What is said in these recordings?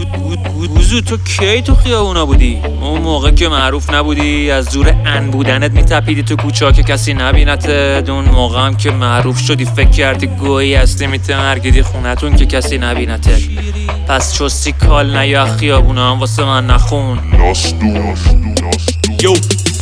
وضو تو کی تو خیابونا بودی؟ اون موقع که معروف نبودی از زور ان بودنت میتپیدی تو کوچه که کسی نبینتت. اون موقع هم که معروف شدی فکر کردی گویی هستی میتمرگیدی خونتون که کسی نبینتت. پس چستی کال نیا خیابونا هم واسه من نخون. یو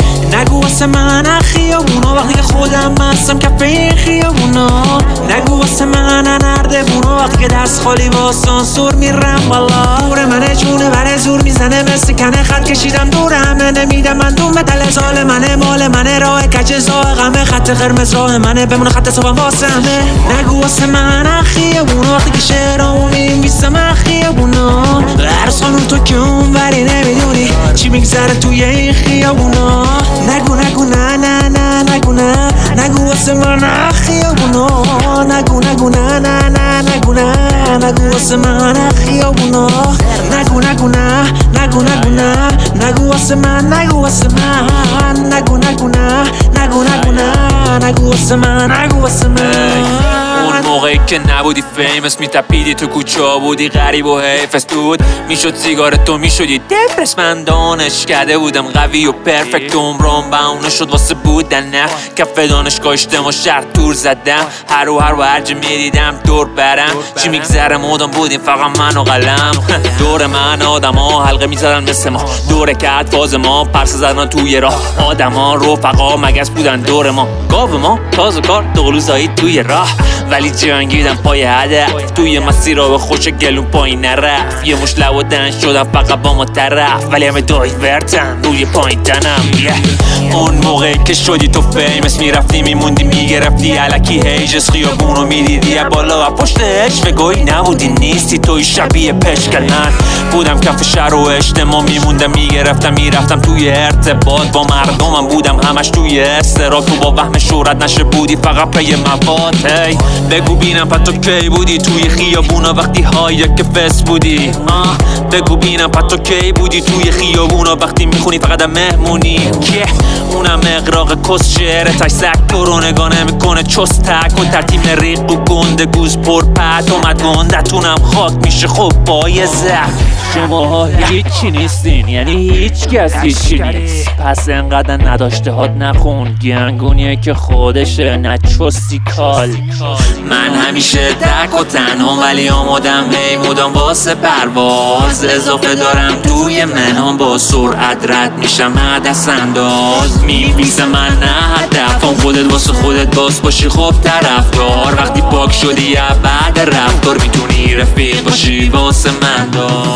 نگو واسه من خیابونا وقتی که خودم هستم کف این خیابونا. نگو واسه من نردبونا وقتی که دست خالی با سانسور میرم بالا. دور منه جونه بره زور میزنه مثل کنه خط کشیدم دور همه نمیدم من دوم متل سال منه مال منه راه کچه زاغمه خط قرمز راه منه بمونه خط صبحم واسه همه. نگو واسه من خیابونا وقتی که شعرامو می‌نویسم خیابونا. هر سانون تو که اون وری نمیدونی چی میگذره توی این خیابونا. نگو نگو نه نه نه نگو نه نگو واسه من خیابونا. نگو نگو نه نه نه نگو نه نگو واسه من خیابونا. نگو نگو نه نگو نگو نه نگو واسه من نگو واسه من. نگو نگو نه نگو نگو نه نگو واسه من نگو واسه من. اون موقعی که نبودی فیمس میتپیدی تو کوچه بودی غریب و حیفت بود. میشد سیگارت تو میشدی دپرس. من دانشکده بودم قوی و پرفکت. عمرم بهونه شد واسه بودن نه کف دانشگاه اجتماع شهر تور زدم. هر هرجه میدیدم دور برم چی میگذره مودم بودیم فقط من و قلم. دور من آدم ها حلقه میزدن مثل ما. دوره که فاز ما پرسه زدن توی راه. آدم ها رفقا مگس بودن دور ما. گاو ما تازه کار دقلوزایی توی راه. ولی جنگیدم پای هدف توی مسیر به خوش گلون پایین نرفت. یه مش لب و دن شدم فقط با ما طرف ولی همه دایی ورتن روی پایین تنم. اون موقع که شدی تو فیمس میرفتی میموندی میگرفتی علکی هیجس خیابونو میدیدی بالا و پشتش فگوی نبودی نیستی توی شبیه پشکلن. بودم کف شهر و اجتماع میموندم میگرفتم میرفتم توی ارتباط با مردمم. بودم همش توی استراب تو با وهم شهرت نشه بودی فقط پی مواد. هی بگو بینم پس تو کی بودی توی خیابونا وقتی های که فس بودی. بگو بینم پس تو کی بودی توی خیابونا وقتی میخونی فقط مهمونی. که اونم اقراق کس شعر تشسک تو رو نگاه نمیکنه چستک و ترتیب ریق و گنده گوز پر پت اومد گندتونم خاک میشه خب پای زخم. شما هیچی نیستین یعنی هیچ کس هیچی نیست. پس انقدر نداشته هات نخون گنگونیه که خودشه نچستی کال. من همیشه تک و تنها ولی آمادم مودم واسه پرواز. اضافه دارم توی منام با سرعت رد میشم دست انداز. میفیسم من نه هدفم خودت واسه خودت باس باشی خب طرفدار. وقتی پاک شدی بعد رفتار میتونی رفیق باشی واسه من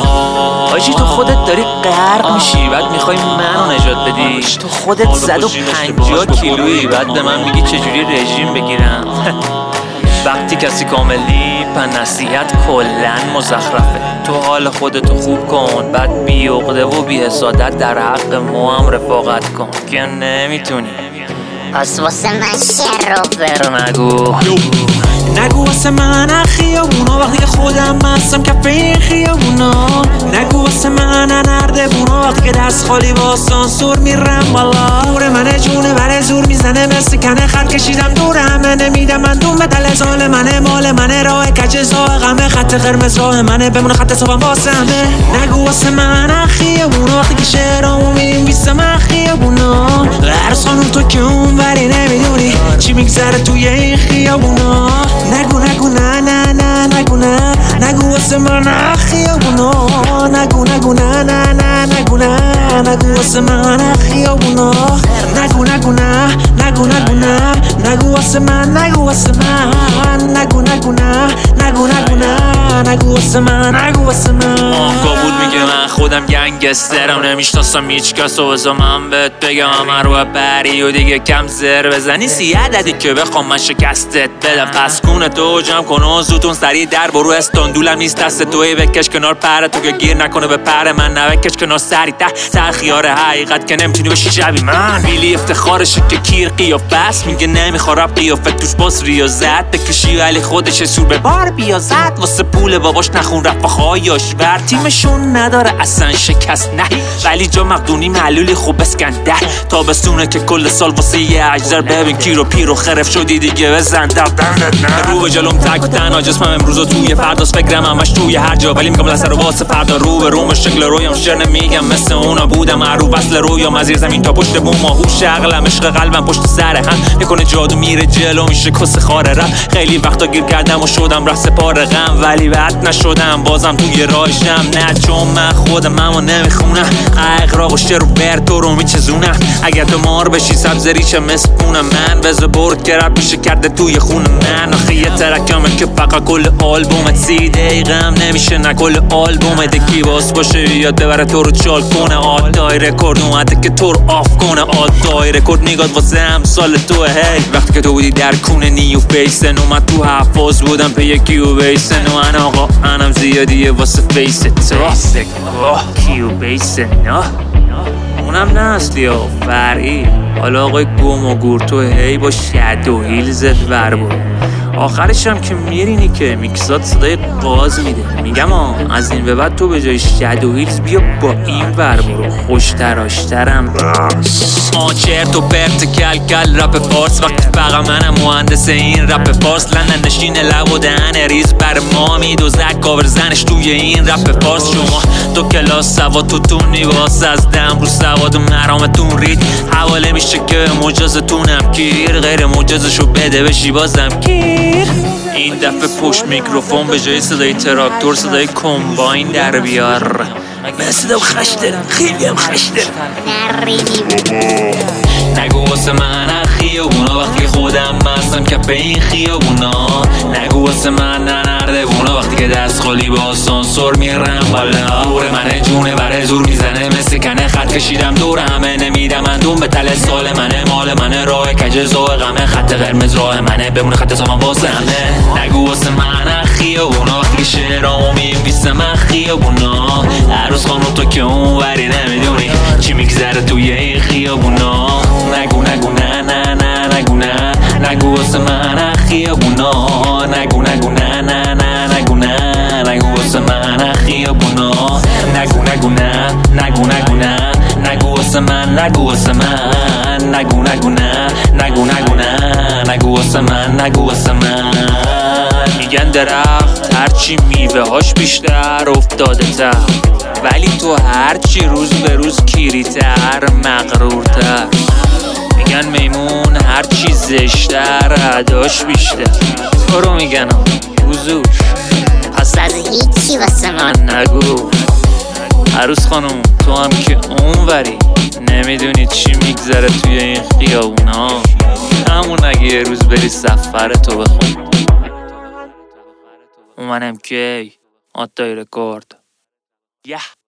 آجی تو خودت داری غرق میشی بعد میخوای منو نجات بدی. تو خودت 150 کیلویی بعد به من میگی چجوری رژیم بگیرم. وقتی کسی کاملی پس نصیحت کلن مزخرفه. تو حال خودتو خوب کن بعد بی عقده و بی حسادت در حق ما هم رفاقت کن که نمیتونی. پس واسه من شعر رو فرو نگو. نگو واسه من خیابونا وقتی که خودم هستم کف این خیابونا. نگو واسه من نردبونا وقتی که دست خالی با سانسور میرم بالا. دور منه جونه بره زور میزنه مثل کنه خط کشیدم دور همه نمیدم من دوم متل سال منه مال منه راه کچه زاغمه خط قرمز راه منه بمونه خط صبحم واسه همه. نگو واسه من خیابونا وقتی که شعرامو می‌نویسم خیابونا. هر سانون تو که اون وری نمیدونی چی میگذره توی این خیابونا. نگو نگو نه نه نه نگو نه نگو واسه من خیابونا. نگو نگو نه نه نه نگو نه نگو واسه من خیابونا. نگو نگو نه نگو نگو نه نگو واسه من نگو واسه من. نگو نگو نه نگو نگو نه نگو واسه من نگو واسه من. آنگاه بود میگه من خودم گنگسترم نمیشناسم هیچ کس و بذار من بهت بگم همه رو بری و دیگه کم زر بزنی 30 عددی که بخوام من شکستت بدم. پس کونه تو جمع کن و زودتون سریع در برو استاندولم نیست دست توی بکش کنار پر تو که گیر نکنه به پر من نبکش کنار سری ته خیار حقیقت که نمیتونی بشی شبی من. بیلی افتخارشه که کیر قیافست میگه نمیخواد رب قیافت توش باز ریاضت بکشی ولی خودش سور به بار بیازت. واسه پول باباش نخون رفاقایاش ور تیمشون نداره اصلا شکست نه، ولی جا مقدونی معلولی خوب اسکنده. تابستونه که کل سال واسه یه اجزر، ببین کیرو پیرو خرف شدی دیگه بزن رو به جلوم تک و تنها جسمم امروز و توی فرداست، فکرم همش توی هر جا ولی میگم لسه رو واسه فردا. رو به روم شکل رویم شعر نمیگم مثل اونا بودم، معروف اصل رویام از زیر زمین تا پشت بوم، هوش عقلم عشق قلبم پشت سر هم میکنه جادو میره جلو میشه کس خار رم. خیلی وقتا گیر کردم و شدم راه سپار غم، ولی بعد نشدم بازم توی راهشم. نه چون من خودم اما نمیخونم، اقراق و شعر و برتو رو میچزونم. اگر تو مار بشی سبز ریشه مسپونم من، بذار برد که رب میشه کرده توی خون من. آخه یه ترکمه که فقط کل آلبومت 30 دقیقم نمیشه نه کل آلبومت. کی باز باشه یاد ببره تو رو چال کنه، آدای رکورد اومده که تو رو آف کنه. آدای رکورد نگاد واسه همسال تو هی، وقتی که تو بودی در کونه نیو فیسن اومد تو حفاظ بودم پی کیو بیسن و انا آقا انم زیادیه واسه فیس تو کیو بیسن نه اونم نه اصلی ها فرعی. حالا آقای گم و گور تو هی با شد و هیلزت ور بود، آخرش هم که میرینی که میکسات صدای قاز میده. میگم از این به بعد تو به جای شد و هیلز بیا با این ور برو، خوشتراشترم چرت و پرت کل کل رپ فارس. وقتی فقط منم مهندس این رپ فارس، لندن نشین لب و دهن ریز بر ما میدوزد کاور زنش توی این رپ فارس. شما تو کلاس سواد توتونی واسه از دم رو سواد و مرامتون رید، حواله میشه که مجازتونم گیر، غیر مجازشو بده بشی بازم گیر. این دفعه پشت میکروفون به جای صدای تراکتور صدای کمباین در بیار. من صدام خشته، خیلی هم خشته. نگو واسه من خیابونا وقتی خودم مستم کف این خیابونا. نگو واسه من نرده بونا وقتی که دست خالی با آسانسور میرم بالا. دور منه جونه بره زور میزنه مثل کنه، خط کشیدم دور همه نمیدم اندوم به تل سال منه، مال منه راه کج زاغمه، خط قرمز راه منه بمونه خط سامان واسه همه. نگو واسه من خیابونا وقتی که شعرامو می‌نویسم من خیابونا. عروس خانم تو که اونوری نمیدونی چی میگذره توی این خیابونا. نگو نگو نه نه نه نگو نه، نگو واسه من خیابونا. نگو نگو نه نه نه نگو نه، نگو واسه من خیابونا. نگو نگو نه نگو نگو نه، نگو واسه من نگو واسه من. نگو نگو نه نگو نگو نه، نگو واسه من نگو واسه من. میگن درخت هرچی میوه هاش بیشتر افتاده تر، ولی تو هرچی روز به روز کیریتر مغرورتر. میگن میمون هرچی زشتر عداش بیشتر، تو رو میگن وزوش پس از هیچی واسه من نگو. عروس خانم تو هم که اونوری نمیدونی چی میگذره توی این خیابونا. همون اگه یه روز بری سفر تو بخون. اومنم کی آدای رکورد.